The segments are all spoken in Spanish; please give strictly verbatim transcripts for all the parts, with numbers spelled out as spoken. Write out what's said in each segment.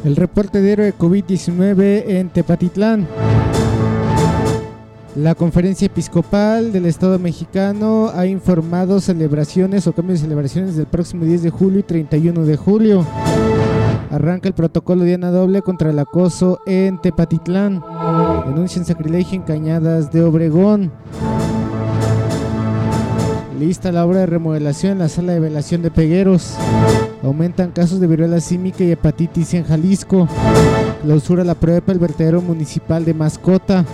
El reporte diario de COVID diecinueve en Tepatitlán. La Conferencia Episcopal del Estado Mexicano ha informado celebraciones o cambios de celebraciones del próximo diez de julio y treinta y uno de julio. Arranca el protocolo Diana Doble contra el acoso en Tepatitlán. Denuncian sacrilegio en Cañadas de Obregón. Lista la obra de remodelación en la sala de velación de Pegueros. Aumentan casos de viruela símica y hepatitis en Jalisco. Clausura la prueba el vertedero municipal de Mascota.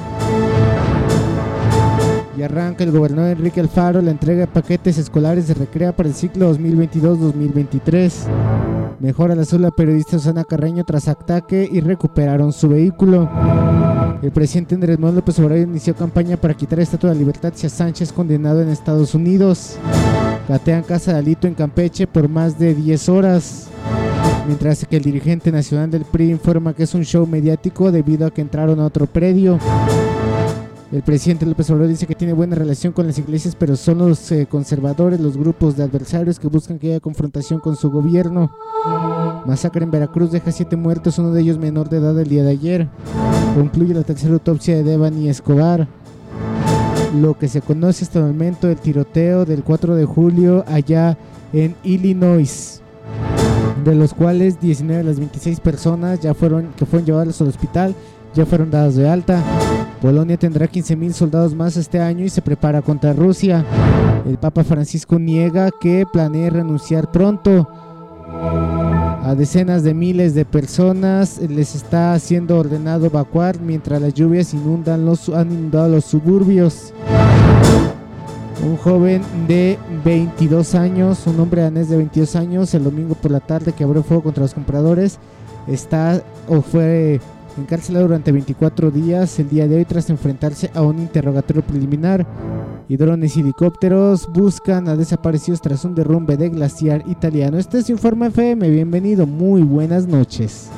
Y arranca el gobernador Enrique Alfaro la entrega de paquetes escolares de recreo para el ciclo dos mil veintidós dos mil veintitrés. Mejora la salud de la periodista Susana Carreño tras ataque y recuperaron su vehículo. El presidente Andrés Manuel López Obrador inició campaña para quitar estatua de libertad hacia Sánchez, condenado en Estados Unidos. Catean casa de Alito en Campeche por más de diez horas. Mientras que el dirigente nacional del P R I informa que es un show mediático debido a que entraron a otro predio. El presidente López Obrador dice que tiene buena relación con las iglesias, pero son los eh, conservadores, los grupos de adversarios que buscan que haya confrontación con su gobierno. Masacre en Veracruz deja siete muertos, uno de ellos menor de edad el día de ayer. Concluye la tercera autopsia de Devani Escobar. Lo que se conoce hasta el momento del tiroteo del cuatro de julio allá en Illinois, de los cuales diecinueve de las veintiséis personas ya fueron, que fueron llevadas al hospital ya fueron dadas de alta. Polonia tendrá quince mil soldados más este año y se prepara contra Rusia. El Papa Francisco niega que planee renunciar pronto. A decenas de miles de personas les está siendo ordenado evacuar mientras las lluvias inundan los, han inundado los suburbios. Un joven de veintidós años, un hombre danés de veintidós años, el domingo por la tarde que abrió fuego contra los compradores, está o fue encarcelado durante veinticuatro días el día de hoy tras enfrentarse a un interrogatorio preliminar. Y drones y helicópteros buscan a desaparecidos tras un derrumbe de glaciar italiano. Este es Informe F M, bienvenido, muy buenas noches.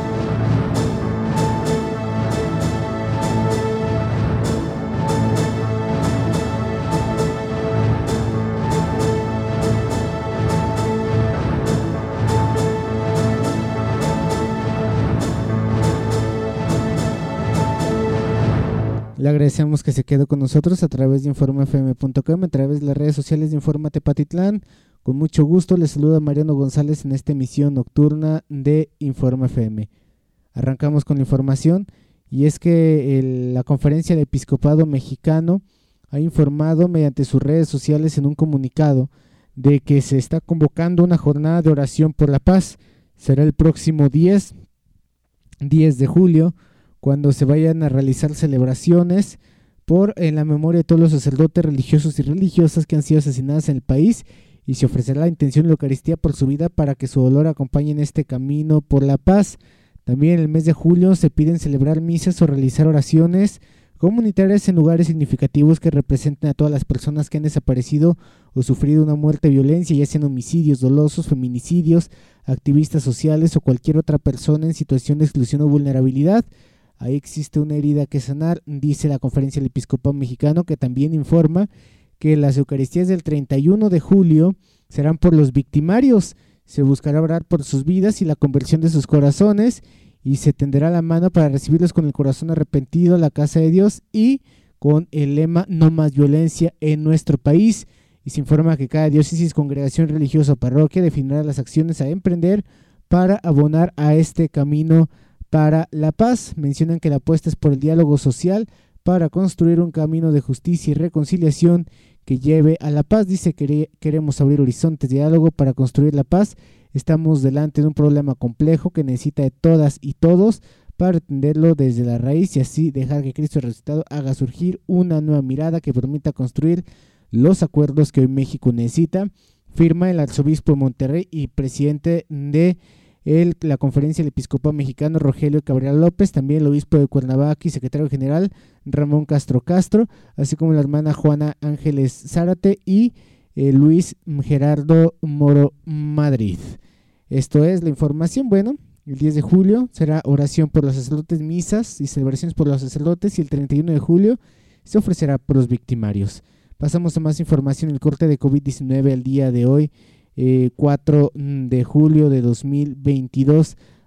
Le agradecemos que se quede con nosotros a través de informe f m punto com, a través de las redes sociales de Informa Tepatitlán. Con mucho gusto les saluda Mariano González en esta emisión nocturna de Informe F M. Arrancamos con la información, y es que el, la Conferencia del Episcopado Mexicano ha informado mediante sus redes sociales en un comunicado de que se está convocando una jornada de oración por la paz. Será el próximo diez de julio, cuando se vayan a realizar celebraciones por en la memoria de todos los sacerdotes religiosos y religiosas que han sido asesinados en el país, y se ofrecerá la intención de la Eucaristía por su vida para que su dolor acompañe en este camino por la paz. También en el mes de julio se piden celebrar misas o realizar oraciones comunitarias en lugares significativos que representen a todas las personas que han desaparecido o sufrido una muerte de violencia, ya sean homicidios dolosos, feminicidios, activistas sociales o cualquier otra persona en situación de exclusión o vulnerabilidad. Ahí existe una herida que sanar, dice la Conferencia del Episcopado Mexicano, que también informa que las Eucaristías del treinta y uno de julio serán por los victimarios. Se buscará orar por sus vidas y la conversión de sus corazones, y se tenderá la mano para recibirlos con el corazón arrepentido a la casa de Dios y con el lema No más violencia en nuestro país. Y se informa que cada diócesis, congregación religiosa o parroquia definirá las acciones a emprender para abonar a este camino para la paz. Mencionan que la apuesta es por el diálogo social para construir un camino de justicia y reconciliación que lleve a la paz. Dice que queremos abrir horizontes de diálogo para construir la paz. Estamos delante de un problema complejo que necesita de todas y todos para atenderlo desde la raíz y así dejar que Cristo resucitado haga surgir una nueva mirada que permita construir los acuerdos que hoy México necesita. Firma el arzobispo de Monterrey y presidente de El, la Conferencia del Episcopado Mexicano, Rogelio Cabrera López, también el obispo de Cuernavaca y secretario general Ramón Castro Castro, así como la hermana Juana Ángeles Zárate y eh, Luis Gerardo Moro Madrid. Esto es la información. Bueno, el diez de julio será oración por los sacerdotes, misas y celebraciones por los sacerdotes, y el treinta y uno de julio se ofrecerá por los victimarios. Pasamos a más información. El corte de COVID diecinueve al día de hoy, Eh, cuatro de julio de dos mil veintidós,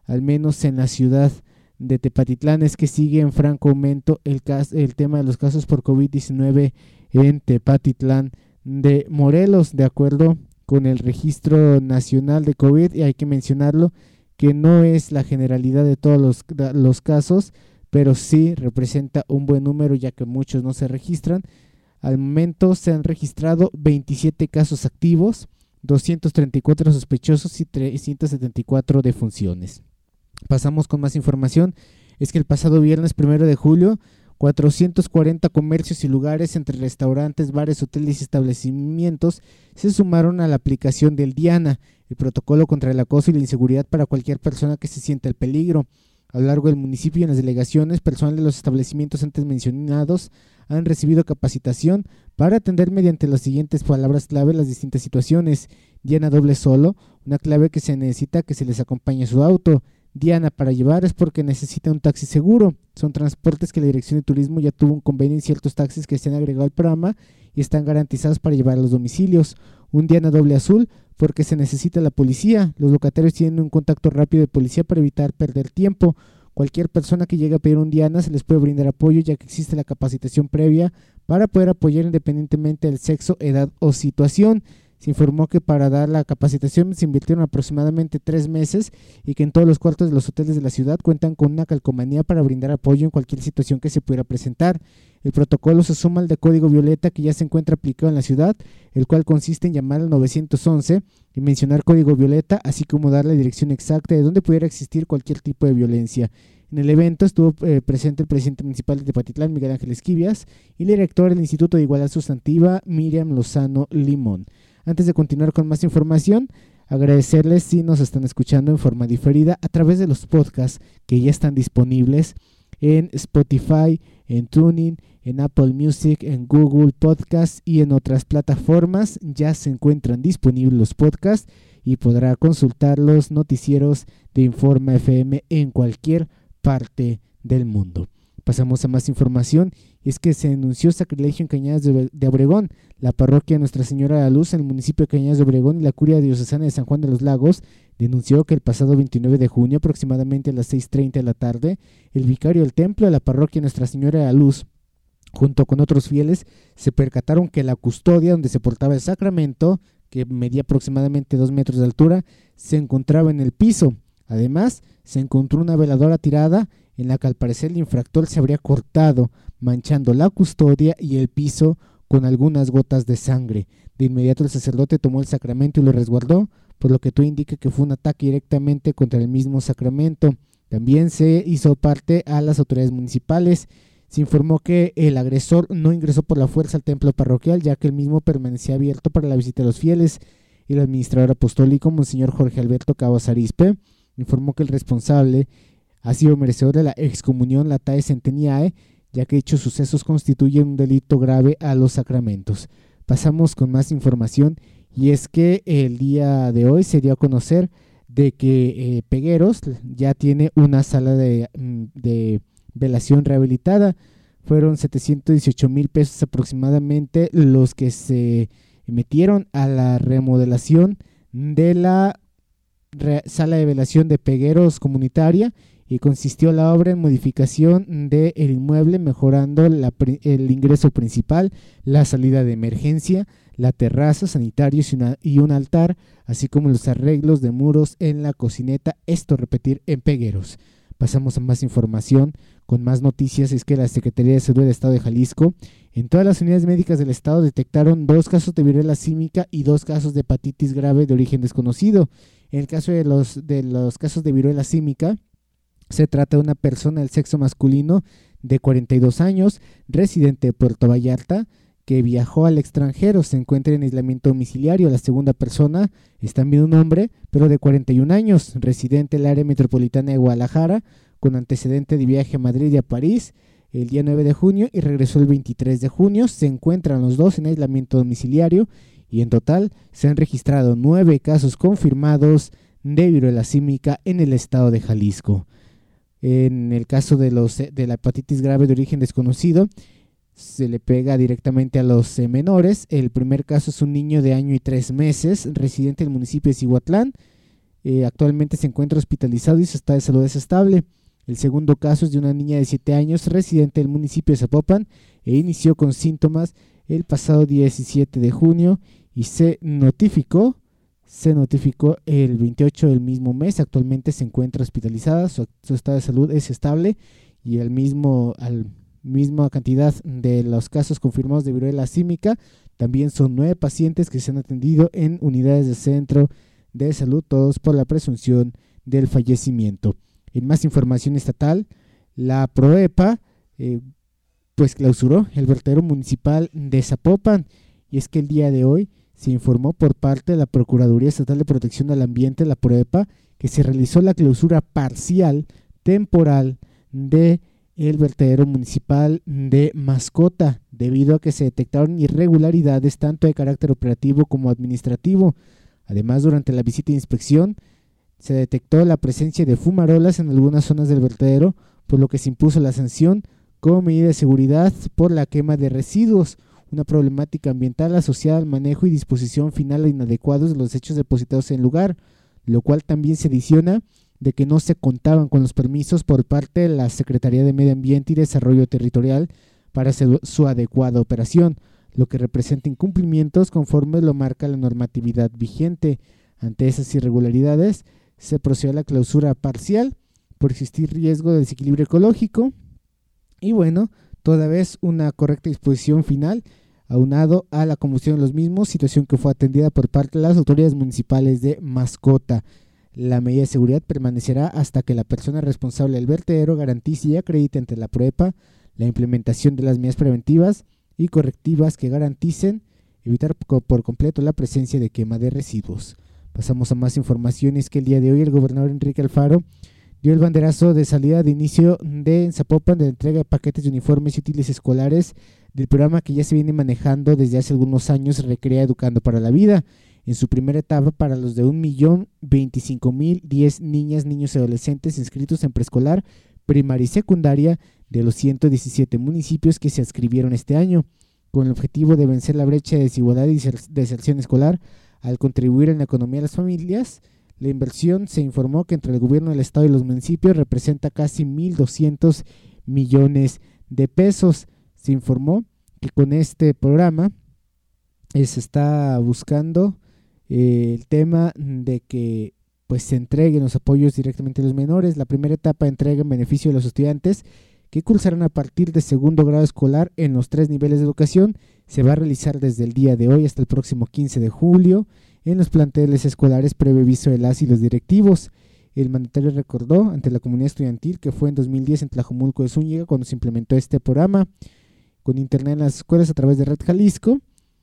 al menos en la ciudad de Tepatitlán, es que sigue en franco aumento el, caso, el tema de los casos por COVID diecinueve en Tepatitlán de Morelos, de acuerdo con el Registro Nacional de COVID, y hay que mencionarlo que no es la generalidad de todos los, los casos, pero sí representa un buen número ya que muchos no se registran. Al momento se han registrado veintisiete casos activos, doscientos treinta y cuatro sospechosos y trescientas setenta y cuatro defunciones. Pasamos con más información. Es que el pasado viernes primero de julio, cuatrocientos cuarenta comercios y lugares entre restaurantes, bares, hoteles y establecimientos se sumaron a la aplicación del Diana, el protocolo contra el acoso y la inseguridad para cualquier persona que se sienta en peligro. A lo largo del municipio y en las delegaciones, personal de los establecimientos antes mencionados han recibido capacitación para atender mediante las siguientes palabras clave las distintas situaciones. Diana doble solo, una clave que se necesita que se les acompañe su auto. Diana para llevar es porque necesita un taxi seguro. Son transportes que la Dirección de Turismo ya tuvo un convenio en ciertos taxis que se han agregado al programa y están garantizados para llevar a los domicilios. Un Diana doble azul porque se necesita la policía. Los locatarios tienen un contacto rápido de policía para evitar perder tiempo. Cualquier persona que llegue a pedir un Diana se les puede brindar apoyo ya que existe la capacitación previa para poder apoyar independientemente del sexo, edad o situación. Se informó que para dar la capacitación se invirtieron aproximadamente tres meses y que en todos los cuartos de los hoteles de la ciudad cuentan con una calcomanía para brindar apoyo en cualquier situación que se pudiera presentar. El protocolo se suma al de Código Violeta que ya se encuentra aplicado en la ciudad, el cual consiste en llamar al nueve once y mencionar Código Violeta, así como dar la dirección exacta de donde pudiera existir cualquier tipo de violencia. En el evento estuvo eh, presente el presidente municipal de Tepatitlán, Miguel Ángel Esquivias, y el director del Instituto de Igualdad Sustantiva, Miriam Lozano Limón. Antes de continuar con más información, agradecerles si nos están escuchando en forma diferida a través de los podcasts que ya están disponibles en Spotify, en TuneIn, en Apple Music, en Google Podcasts y en otras plataformas. Ya se encuentran disponibles los podcasts y podrá consultar los noticieros de Informa F M en cualquier parte del mundo. Pasamos a más información, y es que se denunció sacrilegio en Cañadas de, de Obregón. La parroquia Nuestra Señora de la Luz en el municipio de Cañadas de Obregón y la Curia Diocesana de San Juan de los Lagos denunció que el pasado veintinueve de junio, aproximadamente a las seis treinta de la tarde, el vicario del templo de la parroquia Nuestra Señora de la Luz, junto con otros fieles, se percataron que la custodia donde se portaba el sacramento, que medía aproximadamente dos metros de altura, se encontraba en el piso. Además, se encontró una veladora tirada en la que al parecer el infractor se habría cortado, manchando la custodia y el piso con algunas gotas de sangre. De inmediato el sacerdote tomó el sacramento y lo resguardó, por lo que todo indica que fue un ataque directamente contra el mismo sacramento. También se hizo parte a las autoridades municipales. Se informó que el agresor no ingresó por la fuerza al templo parroquial, ya que el mismo permanecía abierto para la visita de los fieles. Y el administrador apostólico, Monseñor Jorge Alberto Cabos Arispe, informó que el responsable ha sido merecedor de la excomunión Latae Centeniae, ya que dichos sucesos constituyen un delito grave a los sacramentos. Pasamos con más información, y es que el día de hoy se dio a conocer de que eh, Pegueros ya tiene una sala de, de velación rehabilitada. Fueron setecientos dieciocho mil pesos aproximadamente los que se metieron a la remodelación de la re- sala de velación de Pegueros comunitaria, y consistió la obra en modificación del inmueble, mejorando la, el ingreso principal, la salida de emergencia, la terraza, sanitarios y, una, y un altar, así como los arreglos de muros en la cocineta, esto repetir en Pegueros. Pasamos a más información, con más noticias. Es que la Secretaría de Salud del Estado de Jalisco, en todas las unidades médicas del estado detectaron dos casos de viruela símica y dos casos de hepatitis grave de origen desconocido. En el caso de los, de los casos de viruela símica, se trata de una persona del sexo masculino de cuarenta y dos años, residente de Puerto Vallarta, que viajó al extranjero, se encuentra en aislamiento domiciliario. La segunda persona es también un hombre, pero de cuarenta y un años, residente del área metropolitana de Guadalajara, con antecedente de viaje a Madrid y a París el día nueve de junio y regresó el veintitrés de junio. Se encuentran los dos en aislamiento domiciliario y en total se han registrado nueve casos confirmados de viruela símica en el estado de Jalisco. En el caso de, los, de la hepatitis grave de origen desconocido, se le pega directamente a los eh, menores. El primer caso es un niño de año y tres meses, residente del municipio de Cihuatlán, eh, actualmente se encuentra hospitalizado y su estado de salud es estable. El segundo caso es de una niña de siete años, residente del municipio de Zapopan, e inició con síntomas el pasado diecisiete de junio y se notificó, se notificó el veintiocho del mismo mes. Actualmente se encuentra hospitalizada, su, su estado de salud es estable y el mismo, al misma cantidad de los casos confirmados de viruela símica, también son nueve pacientes que se han atendido en unidades de centro de salud, todos por la presunción del fallecimiento. En más información estatal, la PROEPA eh, pues clausuró el vertedero municipal de Zapopan, y es que el día de hoy se informó por parte de la Procuraduría Estatal de Protección al Ambiente, la PROEPA, que se realizó la clausura parcial temporal de el vertedero municipal de Mascota, debido a que se detectaron irregularidades tanto de carácter operativo como administrativo. Además, durante la visita de inspección se detectó la presencia de fumarolas en algunas zonas del vertedero, por lo que se impuso la sanción como medida de seguridad por la quema de residuos, una problemática ambiental asociada al manejo y disposición final inadecuados de los desechos depositados en el lugar, lo cual también se adiciona de que no se contaban con los permisos por parte de la Secretaría de Medio Ambiente y Desarrollo Territorial para su, su adecuada operación, lo que representa incumplimientos conforme lo marca la normatividad vigente. Ante esas irregularidades, se procedió a la clausura parcial por existir riesgo de desequilibrio ecológico y bueno, toda vez una correcta disposición final aunado a la combustión de los mismos, situación que fue atendida por parte de las autoridades municipales de Mascota. La medida de seguridad permanecerá hasta que la persona responsable del vertedero garantice y acredite ante la PROEPA la implementación de las medidas preventivas y correctivas que garanticen evitar por completo la presencia de quema de residuos. Pasamos a más informaciones. Que el día de hoy el gobernador Enrique Alfaro dio el banderazo de salida de inicio de Zapopan de la entrega de paquetes de uniformes y útiles escolares del programa que ya se viene manejando desde hace algunos años, Recrea Educando para la Vida, en su primera etapa para los de un millón veinticinco mil diez niñas, niños y adolescentes inscritos en preescolar, primaria y secundaria de los ciento diecisiete municipios que se adscribieron este año, con el objetivo de vencer la brecha de desigualdad y deserción escolar al contribuir en la economía de las familias. La inversión se informó que entre el gobierno del estado y los municipios representa casi mil doscientos millones de pesos. Se informó que con este programa eh, se está buscando eh, el tema de que pues se entreguen los apoyos directamente a los menores. La primera etapa entrega en beneficio de los estudiantes que cursarán a partir de segundo grado escolar en los tres niveles de educación. Se va a realizar desde el día de hoy hasta el próximo quince de julio en los planteles escolares previo aviso de las y los directivos. El mandatario recordó ante la comunidad estudiantil que fue en dos mil diez en Tlajomulco de Zúñiga cuando se implementó este programa con internet en las escuelas a través de Red Jalisco,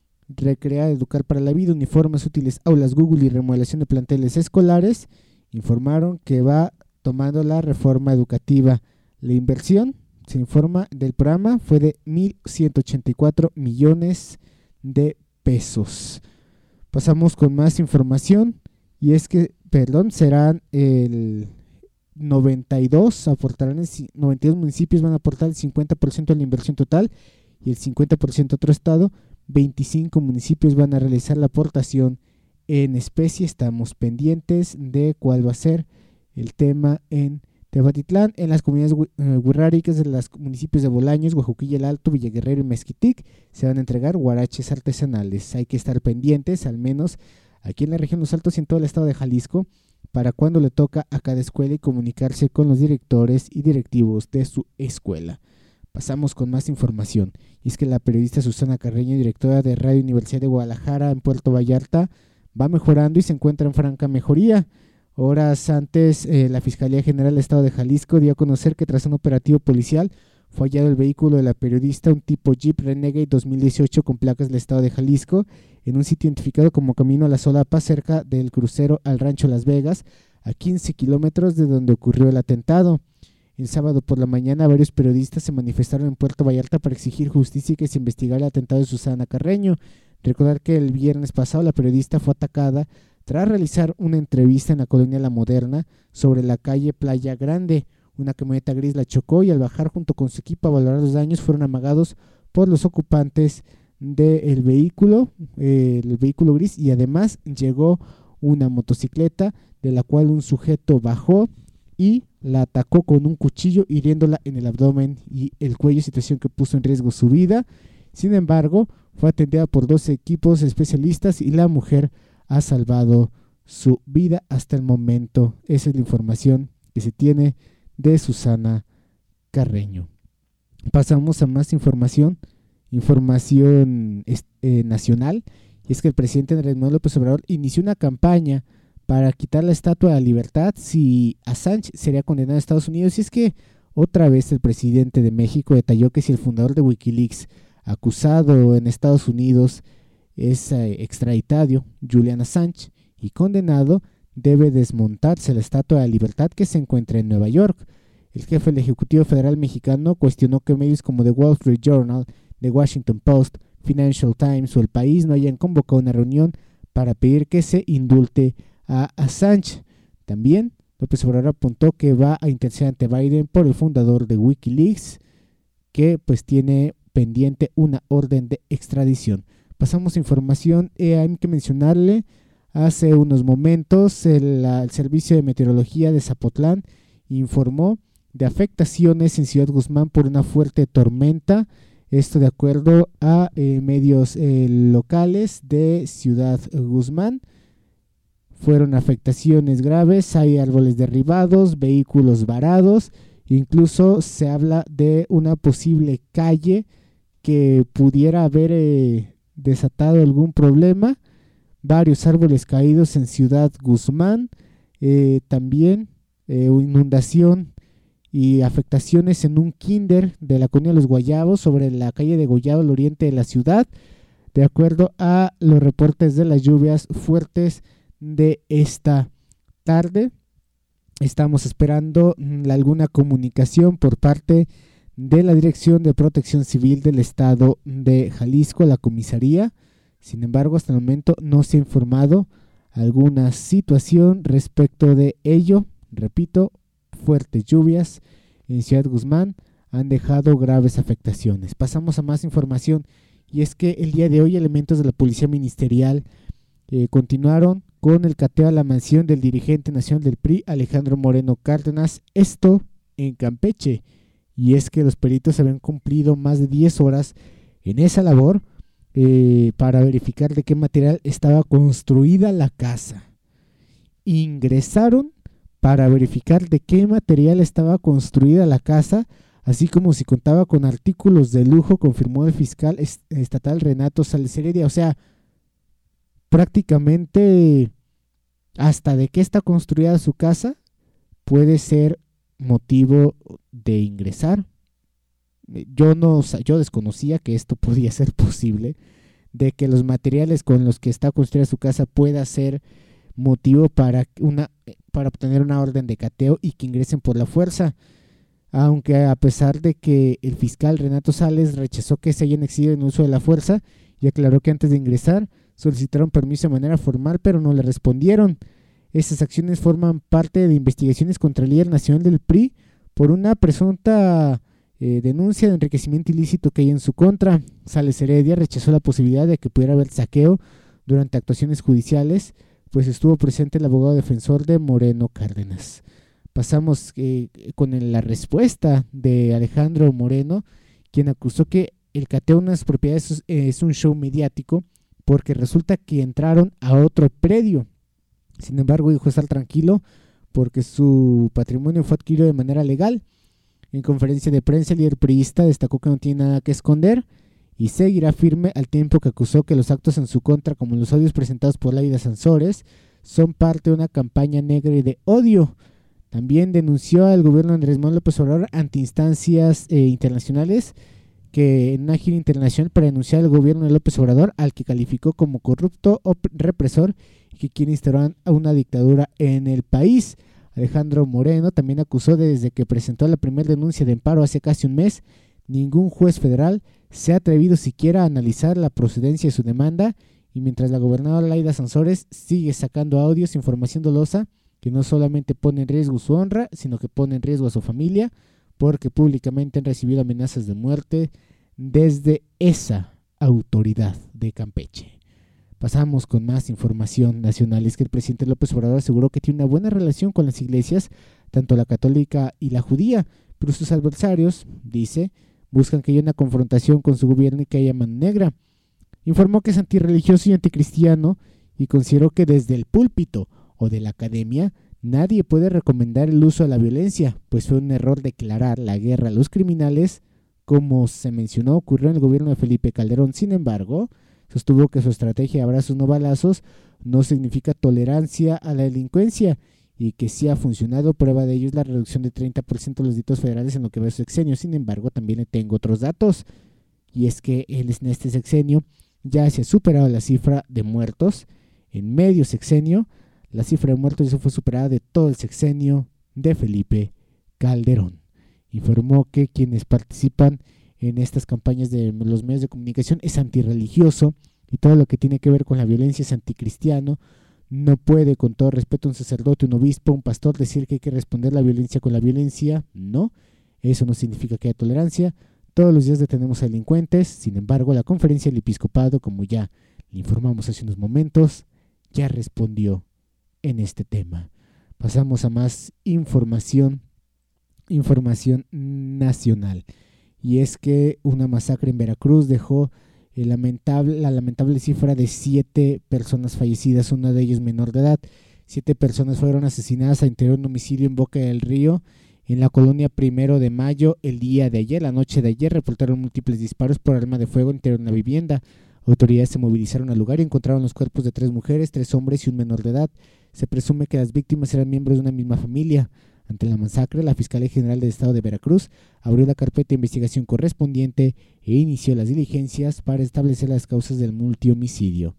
Recrea Educar para la Vida, uniformes útiles, aulas Google y remodelación de planteles escolares. Informaron que va tomando la reforma educativa. La inversión, se informa, del programa fue de mil ciento ochenta y cuatro millones de pesos. Pasamos con más información y es que, perdón, serán el noventa y dos, aportarán el, noventa y dos municipios van a aportar el cincuenta por ciento de la inversión total y el cincuenta por ciento otro estado. veinticinco municipios van a realizar la aportación en especie. Estamos pendientes de cuál va a ser el tema en Tepatitlán. En las comunidades wixárikas de los municipios de Bolaños, Guajuquilla el Alto, Villaguerrero y Mezquitic se van a entregar huaraches artesanales. Hay que estar pendientes, al menos aquí en la región Los Altos y en todo el estado de Jalisco, para cuando le toca a cada escuela y comunicarse con los directores y directivos de su escuela. Pasamos con más información. Y es que la periodista Susana Carreño, directora de Radio Universidad de Guadalajara en Puerto Vallarta, va mejorando y se encuentra en franca mejoría. Horas antes, eh, la Fiscalía General del Estado de Jalisco dio a conocer que tras un operativo policial fue hallado el vehículo de la periodista, un tipo Jeep Renegade dos mil dieciocho con placas del Estado de Jalisco, en un sitio identificado como Camino a la Solapa, cerca del crucero al Rancho Las Vegas, a quince kilómetros de donde ocurrió el atentado. El sábado por la mañana varios periodistas se manifestaron en Puerto Vallarta para exigir justicia y que se investigara el atentado de Susana Carreño. Recordar que el viernes pasado la periodista fue atacada tras realizar una entrevista en la colonia La Moderna sobre la calle Playa Grande. Una camioneta gris la chocó y al bajar junto con su equipo a valorar los daños fueron amagados por los ocupantes del vehículo, eh, el vehículo gris, y además llegó una motocicleta de la cual un sujeto bajó y la atacó con un cuchillo, hiriéndola en el abdomen y el cuello, situación que puso en riesgo su vida. Sin embargo, fue atendida por dos equipos especialistas y la mujer ha salvado su vida hasta el momento. Esa es la información que se tiene de Susana Carreño. Pasamos a más información, información eh, nacional, y es que el presidente Andrés Manuel López Obrador inició una campaña para quitar la estatua de la libertad si Assange sería condenado a Estados Unidos. Y es que otra vez el presidente de México detalló que si el fundador de Wikileaks, acusado en Estados Unidos, es eh, extraditado, Julian Assange, y condenado, debe desmontarse la estatua de la libertad que se encuentra en Nueva York. El jefe del Ejecutivo Federal mexicano cuestionó que medios como The Wall Street Journal, The Washington Post, Financial Times o El País no hayan convocado una reunión para pedir que se indulte a Assange. También López Obrador apuntó que va a interceder ante Biden por el fundador de Wikileaks, que pues tiene pendiente una orden de extradición. Pasamos a información, eh, hay que mencionarle, hace unos momentos el, el Servicio de Meteorología de Zapotlán informó de afectaciones en Ciudad Guzmán por una fuerte tormenta. Esto de acuerdo a eh, medios eh, locales de Ciudad Guzmán. Fueron afectaciones graves, hay árboles derribados, vehículos varados, incluso se habla de una posible calle que pudiera haber eh, desatado algún problema. Varios árboles caídos en Ciudad Guzmán, eh, también eh, inundación y afectaciones en un kinder de la colonia Los Guayabos sobre la calle de Gollado al oriente de la ciudad, de acuerdo a los reportes de las lluvias fuertes de esta tarde. Estamos esperando mm, alguna comunicación por parte de la Dirección de Protección Civil del Estado de Jalisco, la comisaría. Sin embargo, hasta el momento no se ha informado alguna situación respecto de ello. Repito, fuertes lluvias en Ciudad Guzmán han dejado graves afectaciones. Pasamos a más información, y es que el día de hoy elementos de la Policía Ministerial eh, continuaron con el cateo a la mansión del dirigente nacional del P R I, Alejandro Moreno Cárdenas, esto en Campeche. Y es que los peritos habían cumplido más de diez horas en esa labor Eh, para verificar de qué material estaba construida la casa. Ingresaron para verificar de qué material estaba construida la casa, así como si contaba con artículos de lujo, confirmó el fiscal est- estatal Renato Sales Heredia. O sea, prácticamente hasta de qué está construida su casa puede ser motivo de ingresar. Yo no, yo desconocía que esto podía ser posible, de que los materiales con los que está construida su casa pueda ser motivo para una para obtener una orden de cateo y que ingresen por la fuerza. Aunque a pesar de que el fiscal Renato Sales rechazó que se hayan excedido en el uso de la fuerza y aclaró que antes de ingresar solicitaron permiso de manera formal, pero no le respondieron. Estas acciones forman parte de investigaciones contra el líder nacional del P R I por una presunta Eh, denuncia de enriquecimiento ilícito que hay en su contra. Sales Heredia rechazó la posibilidad de que pudiera haber saqueo durante actuaciones judiciales, pues estuvo presente el abogado defensor de Moreno Cárdenas. Pasamos eh, con el, la respuesta de Alejandro Moreno, quien acusó que el cateo de unas propiedades es, es un show mediático porque resulta que entraron a otro predio. Sin embargo, dijo estar tranquilo porque su patrimonio fue adquirido de manera legal. En conferencia de prensa, el líder priista destacó que no tiene nada que esconder y seguirá firme, al tiempo que acusó que los actos en su contra, como los audios presentados por Laida Sansores, son parte de una campaña negra y de odio. También denunció al gobierno de Andrés Manuel López Obrador ante instancias eh, internacionales, que en una gira internacional para denunciar al gobierno de López Obrador, al que calificó como corrupto o represor y que quiere instaurar una dictadura en el país. Alejandro Moreno también acusó de desde que presentó la primera denuncia de amparo hace casi un mes, ningún juez federal se ha atrevido siquiera a analizar la procedencia de su demanda, y mientras la gobernadora Laida Sansores sigue sacando audios e información dolosa que no solamente pone en riesgo su honra, sino que pone en riesgo a su familia, porque públicamente han recibido amenazas de muerte desde esa autoridad de Campeche. Pasamos con más información nacional. Es que el presidente López Obrador aseguró que tiene una buena relación con las iglesias, tanto la católica y la judía, pero sus adversarios, dice, buscan que haya una confrontación con su gobierno y que haya mano negra. Informó que es antirreligioso y anticristiano y consideró que desde el púlpito o de la academia nadie puede recomendar el uso de la violencia, pues fue un error declarar la guerra a los criminales, como se mencionó ocurrió en el gobierno de Felipe Calderón. Sin embargo, sostuvo que su estrategia de abrazos no balazos no significa tolerancia a la delincuencia y que sí ha funcionado. Prueba de ello es la reducción de treinta por ciento de los delitos federales en lo que va a su sexenio. Sin embargo, también le tengo otros datos, y es que él en este sexenio ya se ha superado la cifra de muertos. En medio sexenio, la cifra de muertos ya fue superada de todo el sexenio de Felipe Calderón. Informó que quienes participan en estas campañas de los medios de comunicación es antirreligioso y todo lo que tiene que ver con la violencia es anticristiano. No puede, con todo respeto, un sacerdote, un obispo, un pastor decir que hay que responder la violencia con la violencia. No, eso no significa que haya tolerancia. Todos los días detenemos a delincuentes. Sin embargo, la conferencia del episcopado, como ya le informamos hace unos momentos, ya respondió en este tema. Pasamos a más información, información nacional. Y es que una masacre en Veracruz dejó el lamentable, la lamentable cifra de siete personas fallecidas, una de ellas menor de edad. Siete personas fueron asesinadas al interior de un domicilio en Boca del Río, en la colonia Primero de Mayo, el día de ayer. La noche de ayer reportaron múltiples disparos por arma de fuego en interior de una vivienda. Autoridades se movilizaron al lugar y encontraron los cuerpos de tres mujeres, tres hombres y un menor de edad. Se presume que las víctimas eran miembros de una misma familia. Ante la masacre, la Fiscalía General del Estado de Veracruz abrió la carpeta de investigación correspondiente e inició las diligencias para establecer las causas del multihomicidio.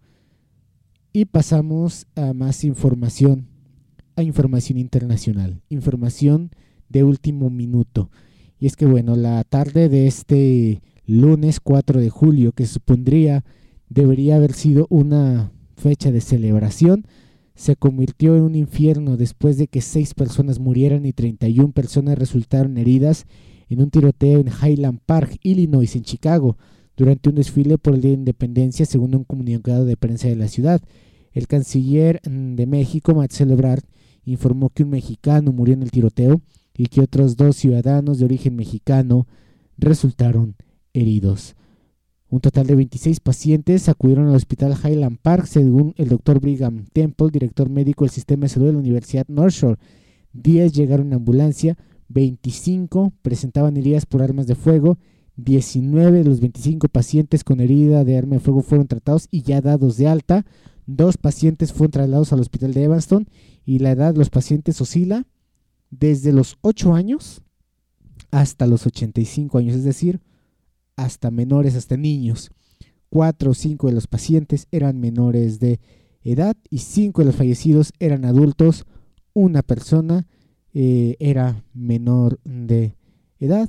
Y pasamos a más información, a información internacional, información de último minuto. Y es que bueno, la tarde de este lunes cuatro de julio, que supondría debería haber sido una fecha de celebración, se convirtió en un infierno después de que seis personas murieran y treinta y una personas resultaron heridas en un tiroteo en Highland Park, Illinois, en Chicago, durante un desfile por el Día de Independencia, según un comunicado de prensa de la ciudad. El canciller de México, Marcelo Ebrard, informó que un mexicano murió en el tiroteo y que otros dos ciudadanos de origen mexicano resultaron heridos. Un total de veintiséis pacientes acudieron al hospital Highland Park, según el doctor Brigham Temple, director médico del sistema de salud de la Universidad North Shore. diez llegaron en ambulancia, veinticinco presentaban heridas por armas de fuego, diecinueve de los veinticinco pacientes con herida de arma de fuego fueron tratados y ya dados de alta. Dos pacientes fueron trasladados al hospital de Evanston y la edad de los pacientes oscila desde los ocho años hasta los ochenta y cinco años, es decir, hasta menores, hasta niños. Cuatro o cinco de los pacientes eran menores de edad y cinco de los fallecidos eran adultos. Una persona eh, era menor de edad.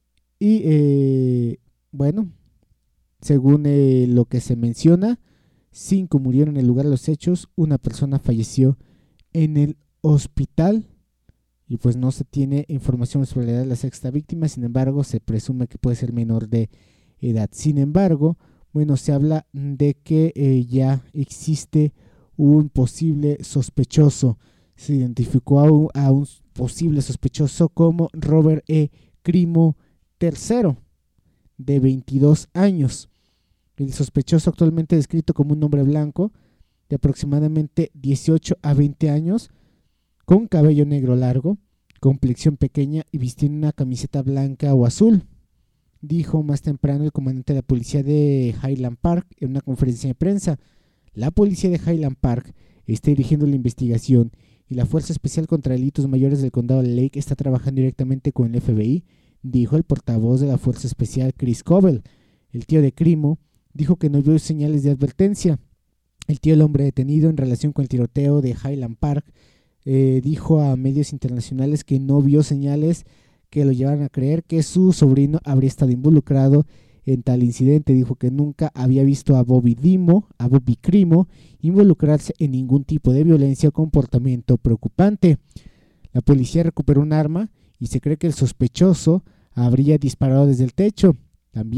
Y eh, bueno, según eh, lo que se menciona, cinco murieron en el lugar de los hechos, una persona falleció en el hospital. Y pues no se tiene información sobre la edad de la sexta víctima, sin embargo se presume que puede ser menor de edad. Sin embargo, bueno, se habla de que eh, ya existe un posible sospechoso. Se identificó a un, a un posible sospechoso como Robert E. Crimo tercero, de veintidós años. El sospechoso, actualmente descrito como un hombre blanco de aproximadamente dieciocho a veinte años, con cabello negro largo, complexión pequeña y vistiendo una camiseta blanca o azul, dijo más temprano el comandante de la policía de Highland Park en una conferencia de prensa. La policía de Highland Park está dirigiendo la investigación y la Fuerza Especial contra Delitos Mayores del Condado de Lake está trabajando directamente con el F B I, dijo el portavoz de la Fuerza Especial, Chris Covell. El tío de Crimo dijo que no vio señales de advertencia. El tío del hombre detenido en relación con el tiroteo de Highland Park Eh, dijo a medios internacionales que no vio señales que lo llevaran a creer que su sobrino habría estado involucrado en tal incidente. Dijo que nunca había visto a Bobby Dimo, a Bobby Crimo, involucrarse en ningún tipo de violencia o comportamiento preocupante. La policía recuperó un arma y se cree que el sospechoso habría disparado desde el techo. También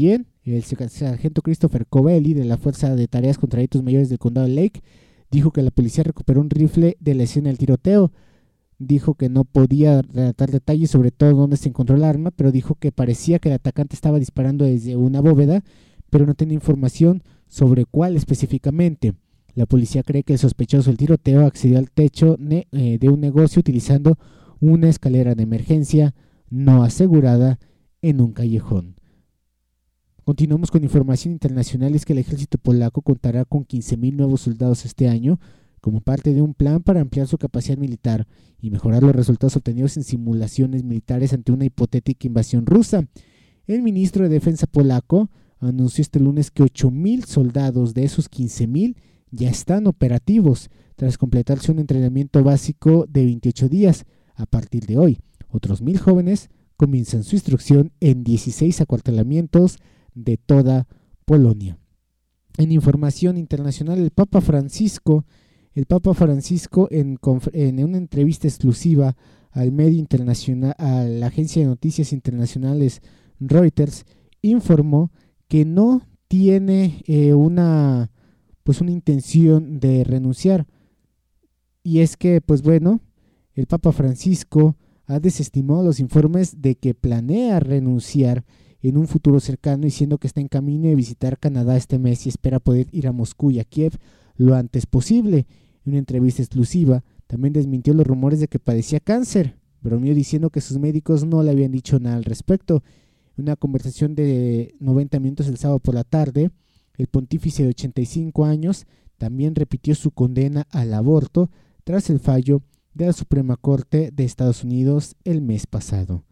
El sargento Christopher Covelli, de la Fuerza de Tareas contra Delitos Mayores del Condado de Lake, dijo que la policía recuperó un rifle de la escena del tiroteo. Dijo que no podía relatar detalles sobre todo dónde se encontró el arma, pero dijo que parecía que el atacante estaba disparando desde una bóveda, pero no tenía información sobre cuál específicamente. La policía cree que el sospechoso del tiroteo accedió al techo ne- eh, de un negocio utilizando una escalera de emergencia no asegurada en un callejón. Continuamos con información internacional. Es que el ejército polaco contará con quince mil nuevos soldados este año como parte de un plan para ampliar su capacidad militar y mejorar los resultados obtenidos en simulaciones militares ante una hipotética invasión rusa. El ministro de Defensa polaco anunció este lunes que ocho mil soldados de esos quince mil ya están operativos tras completarse un entrenamiento básico de veintiocho días. A partir de hoy, otros mil jóvenes comienzan su instrucción en dieciséis acuartelamientos de toda Polonia. En información internacional, el Papa Francisco, el Papa Francisco en, en una entrevista exclusiva al medio internacional, a la agencia de noticias internacionales Reuters, informó que no tiene eh, una pues una intención de renunciar. Y es que, pues bueno, el Papa Francisco ha desestimado los informes de que planea renunciar en un futuro cercano, diciendo que está en camino de visitar Canadá este mes y espera poder ir a Moscú y a Kiev lo antes posible. En una entrevista exclusiva también desmintió los rumores de que padecía cáncer, bromeó diciendo que sus médicos no le habían dicho nada al respecto. En una conversación de noventa minutos el sábado por la tarde, el pontífice de ochenta y cinco años también repitió su condena al aborto tras el fallo de la Suprema Corte de Estados Unidos el mes pasado.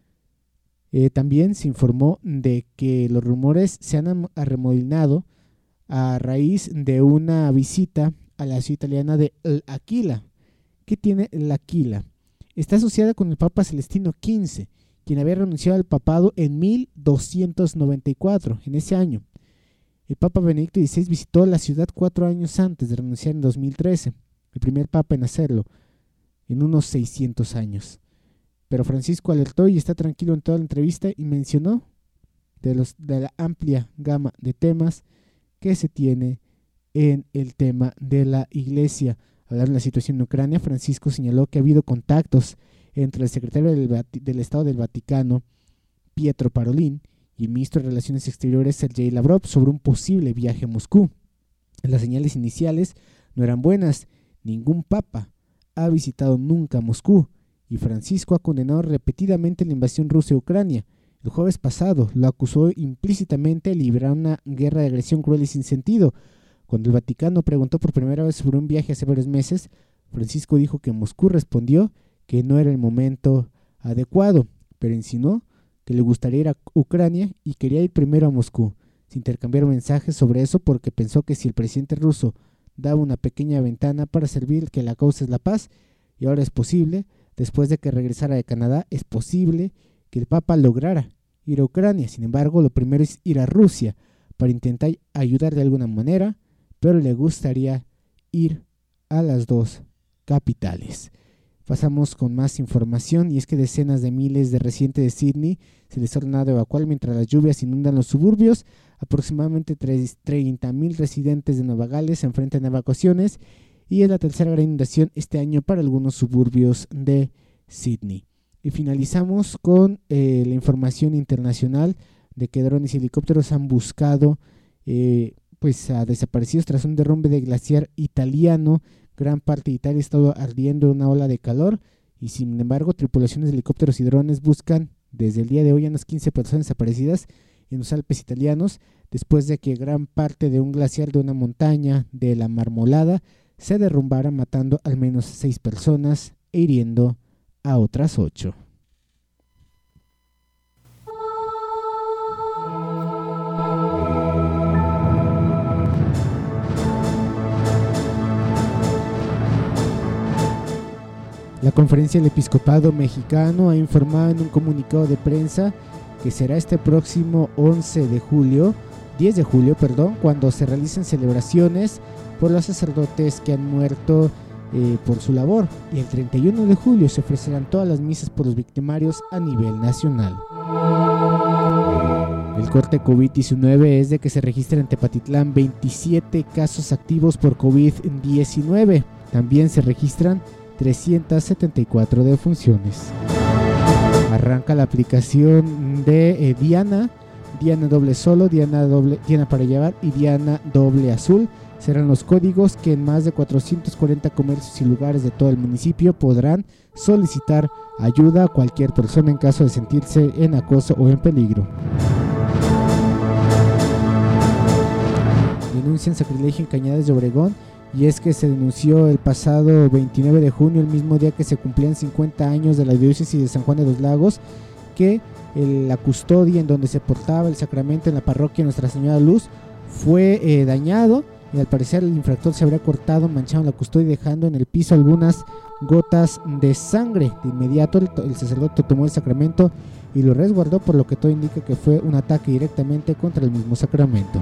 Eh, también se informó de que los rumores se han arremolinado a raíz de una visita a la ciudad italiana de L'Aquila. ¿Qué tiene L'Aquila? Está asociada con el Papa Celestino quince, quien había renunciado al papado en mil doscientos noventa y cuatro, en ese año. El Papa Benedicto dieciséis visitó la ciudad cuatro años antes de renunciar en dos mil trece, el primer papa en hacerlo, en unos seiscientos años. Pero Francisco alertó y está tranquilo en toda la entrevista y mencionó de, los, de la amplia gama de temas que se tiene en el tema de la Iglesia. Hablando de la situación en Ucrania, Francisco señaló que ha habido contactos entre el secretario del, del Estado del Vaticano, Pietro Parolin, y el ministro de Relaciones Exteriores, Sergei Lavrov, sobre un posible viaje a Moscú. Las señales iniciales no eran buenas. Ningún papa ha visitado nunca Moscú, y Francisco ha condenado repetidamente la invasión rusa a Ucrania. El jueves pasado lo acusó implícitamente de librar una guerra de agresión cruel y sin sentido. Cuando el Vaticano preguntó por primera vez sobre un viaje hace varios meses, Francisco dijo que Moscú respondió que no era el momento adecuado, pero insinuó que le gustaría ir a Ucrania y quería ir primero a Moscú. Se intercambiaron mensajes sobre eso porque pensó que si el presidente ruso daba una pequeña ventana para servir que la causa es la paz, y ahora es posible, después de que regresara de Canadá, es posible que el Papa lograra ir a Ucrania. Sin embargo, lo primero es ir a Rusia para intentar ayudar de alguna manera, pero le gustaría ir a las dos capitales. Pasamos con más información, y es que decenas de miles de residentes de Sydney se les ha ordenado evacuar mientras las lluvias inundan los suburbios. Aproximadamente treinta mil residentes de Nueva Gales se enfrentan a evacuaciones, y es la tercera gran inundación este año para algunos suburbios de Sydney. Y finalizamos con eh, la información internacional de que drones y helicópteros han buscado eh, pues a desaparecidos tras un derrumbe de glaciar italiano. Gran parte de Italia ha estado ardiendo en una ola de calor, y sin embargo tripulaciones de helicópteros y drones buscan desde el día de hoy a unas quince personas desaparecidas en los Alpes italianos, después de que gran parte de un glaciar de una montaña de la Marmolada se derrumbara, matando al menos seis personas e hiriendo a otras ocho. La Conferencia del Episcopado Mexicano ha informado en un comunicado de prensa que será este próximo once de julio, diez de julio, perdón, cuando se realicen celebraciones por los sacerdotes que han muerto eh, por su labor, y el treinta y uno de julio se ofrecerán todas las misas por los victimarios a nivel nacional. El corte COVID diecinueve es de que se registran en Tepatitlán veintisiete casos activos por COVID diecinueve. También se registran trescientas setenta y cuatro defunciones. Arranca la aplicación de eh, Diana, Diana doble solo, Diana, doble, Diana para llevar y Diana doble azul. Serán los códigos que en más de cuatrocientos cuarenta comercios y lugares de todo el municipio podrán solicitar ayuda a cualquier persona en caso de sentirse en acoso o en peligro. Denuncian sacrilegio en Cañadas de Obregón, y es que se denunció el pasado veintinueve de junio, el mismo día que se cumplían cincuenta años de la diócesis de San Juan de los Lagos, que el, la custodia en donde se portaba el sacramento en la parroquia Nuestra Señora de Luz fue eh, dañado, y al parecer el infractor se habría cortado, manchando la custodia y dejando en el piso algunas gotas de sangre. De inmediato el, el sacerdote tomó el sacramento y lo resguardó, por lo que todo indica que fue un ataque directamente contra el mismo sacramento.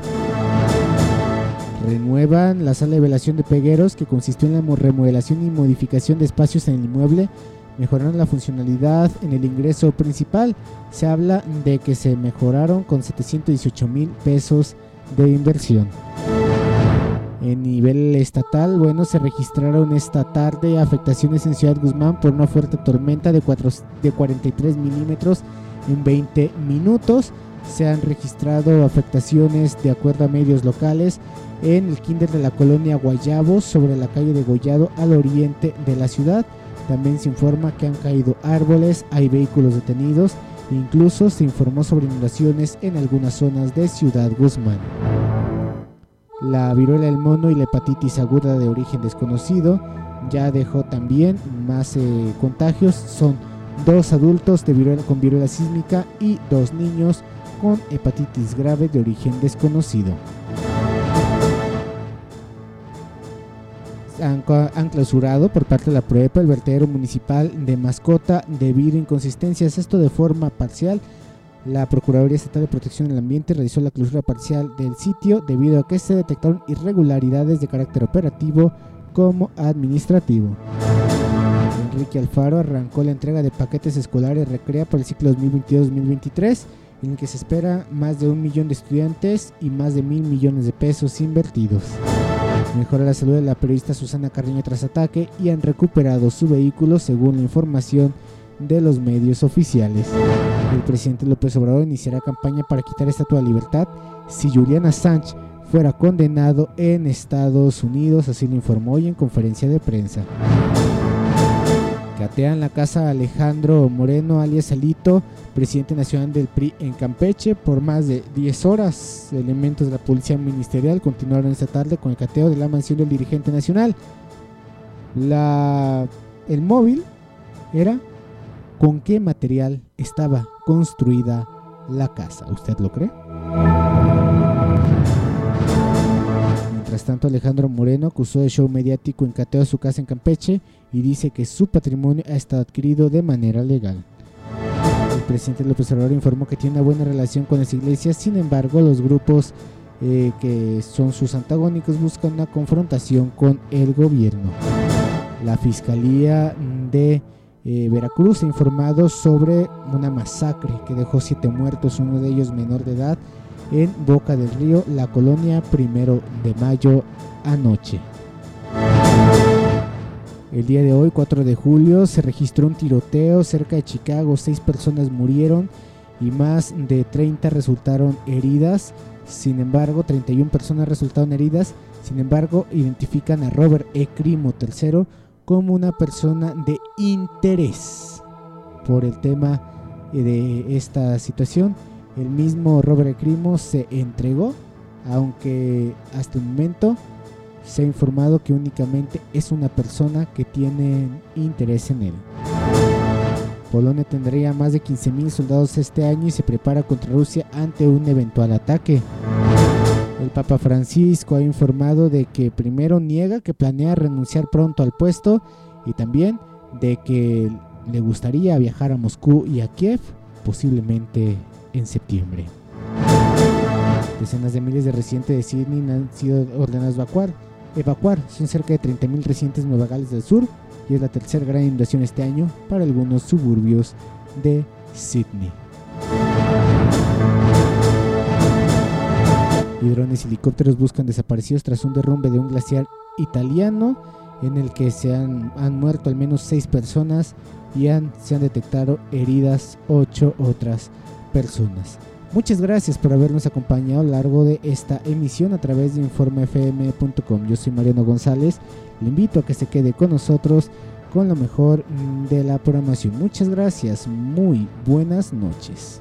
Renuevan la sala de velación de Pegueros, que consistió en la remodelación y modificación de espacios en el inmueble. Mejoraron la funcionalidad en el ingreso principal. Se habla de que se mejoraron con setecientos dieciocho mil pesos de inversión. En nivel estatal, bueno, se registraron esta tarde afectaciones en Ciudad Guzmán por una fuerte tormenta de, cuatro, de cuarenta y tres milímetros en veinte minutos. Se han registrado afectaciones, de acuerdo a medios locales, en el kinder de la colonia Guayabo, sobre la calle de Gollado al oriente de la ciudad. También se informa que han caído árboles, hay vehículos detenidos, e incluso se informó sobre inundaciones en algunas zonas de Ciudad Guzmán. La viruela del mono y la hepatitis aguda de origen desconocido ya dejó también más eh, contagios. Son dos adultos de viruela, con viruela sísmica, y dos niños con hepatitis grave de origen desconocido. Han, han clausurado por parte de la PROEPA el vertedero municipal de Mascota debido a inconsistencias, esto de forma parcial. La Procuraduría Estatal de Protección del Ambiente realizó la clausura parcial del sitio debido a que se detectaron irregularidades de carácter operativo como administrativo. Enrique Alfaro arrancó la entrega de paquetes escolares Recrea para el ciclo dos mil veintidós dos mil veintitrés, en el que se espera más de un millón de estudiantes y más de mil millones de pesos invertidos. Mejora la salud de la periodista Susana Carreño tras ataque y han recuperado su vehículo, según la información de los medios oficiales. El presidente López Obrador iniciará campaña para quitar estatua de libertad si Julian Assange fuera condenado en Estados Unidos, así lo informó hoy en conferencia de prensa. Catean la casa Alejandro Moreno, alias Alito, presidente nacional del P R I en Campeche, por más de diez horas. Elementos de la policía ministerial continuaron esta tarde con el cateo de la mansión del dirigente nacional. La, el móvil era con qué material estaba construida la casa. ¿Usted lo cree? Mientras tanto, Alejandro Moreno acusó de show mediático en cateo a su casa en Campeche y dice que su patrimonio ha estado adquirido de manera legal. El presidente López Obrador informó que tiene una buena relación con las iglesias, sin embargo, los grupos eh, que son sus antagónicos buscan una confrontación con el gobierno. La Fiscalía de eh, Veracruz ha informado sobre una masacre que dejó siete muertos, uno de ellos menor de edad, en Boca del Río, la colonia Primero de Mayo, anoche. El día de hoy, cuatro de julio, se registró un tiroteo cerca de Chicago. Seis personas murieron y más de treinta resultaron heridas. Sin embargo, treinta y una personas resultaron heridas. Sin embargo, identifican a Robert E. Crimo tercero como una persona de interés por el tema de esta situación. El mismo Robert E. Crimo se entregó, aunque hasta el momento se ha informado que únicamente es una persona que tiene interés en él. Polonia tendría más de quince mil soldados este año y se prepara contra Rusia ante un eventual ataque. El Papa Francisco ha informado de que primero niega que planea renunciar pronto al puesto y también de que le gustaría viajar a Moscú y a Kiev, posiblemente en septiembre. Decenas de miles de residentes de Sydney han sido ordenados a evacuar. Evacuar. Son cerca de treinta mil residentes en Nueva Gales del Sur y es la tercera gran inundación este año para algunos suburbios de Sydney. y drones y helicópteros buscan desaparecidos tras un derrumbe de un glaciar italiano en el que se han, han muerto al menos seis personas y han, se han detectado heridas ocho otras personas. Muchas gracias por habernos acompañado a lo largo de esta emisión a través de informe f m punto com. Yo soy Mariano González, le invito a que se quede con nosotros con lo mejor de la programación. Muchas gracias, muy buenas noches.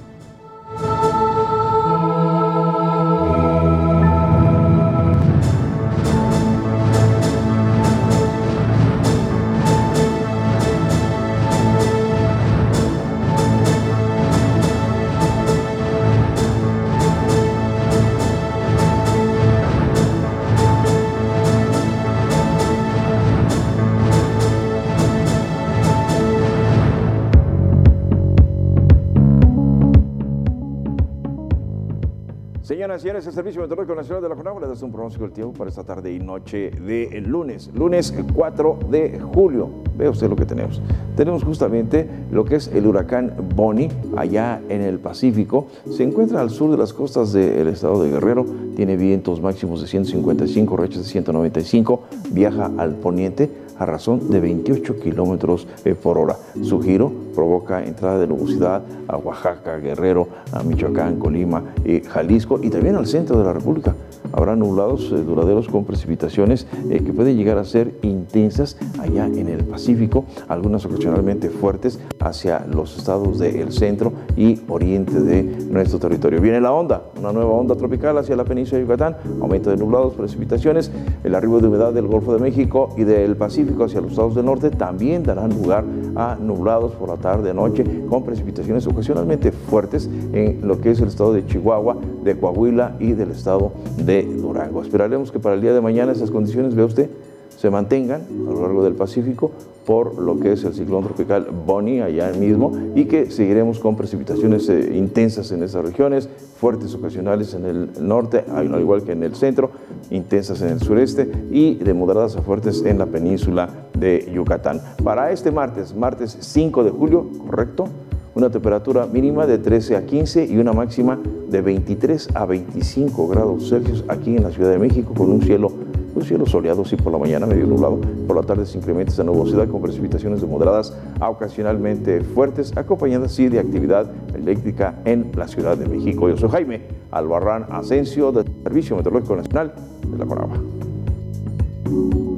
Señoras y señores, el Servicio Meteorológico Nacional de la CONAGUA les da un pronóstico del tiempo para esta tarde y noche de lunes, lunes cuatro de julio. Ve usted lo que tenemos. Tenemos justamente lo que es el huracán Bonnie, allá en el Pacífico. Se encuentra al sur de las costas del estado de Guerrero, tiene vientos máximos de ciento cincuenta y cinco, rachas de ciento noventa y cinco, viaja al poniente a razón de veintiocho kilómetros por hora. Su giro provoca entrada de nubosidad a Oaxaca, Guerrero, a Michoacán, Colima, eh, Jalisco y también al centro de la República. Habrá nublados eh, duraderos con precipitaciones eh, que pueden llegar a ser intensas allá en el Pacífico, algunas ocasionalmente fuertes hacia los estados del centro y oriente de nuestro territorio. Viene la onda, una nueva onda tropical hacia la península de Yucatán, aumento de nublados, precipitaciones, el arribo de humedad del Golfo de México y del Pacífico hacia los estados del norte también darán lugar a nublados por la tarde, noche, con precipitaciones ocasionalmente fuertes en lo que es el estado de Chihuahua, de Coahuila y del estado de Durango. Esperaremos que para el día de mañana esas condiciones, vea usted, se mantengan a lo largo del Pacífico por lo que es el ciclón tropical Bonnie allá mismo y que seguiremos con precipitaciones eh, intensas en esas regiones, fuertes ocasionales en el norte, al igual que en el centro, intensas en el sureste y de moderadas a fuertes en la península de Yucatán. Para este martes, martes cinco de julio, correcto, una temperatura mínima de trece a quince y una máxima de veintitrés a veinticinco grados Celsius aquí en la Ciudad de México, con un cielo, un cielo soleado, sí, por la mañana medio nublado, por la tarde se incrementa esa nubosidad con precipitaciones de moderadas a ocasionalmente fuertes, acompañadas sí de actividad eléctrica en la Ciudad de México. Yo soy Jaime Albarrán Asensio del Servicio Meteorológico Nacional de la CONAGUA.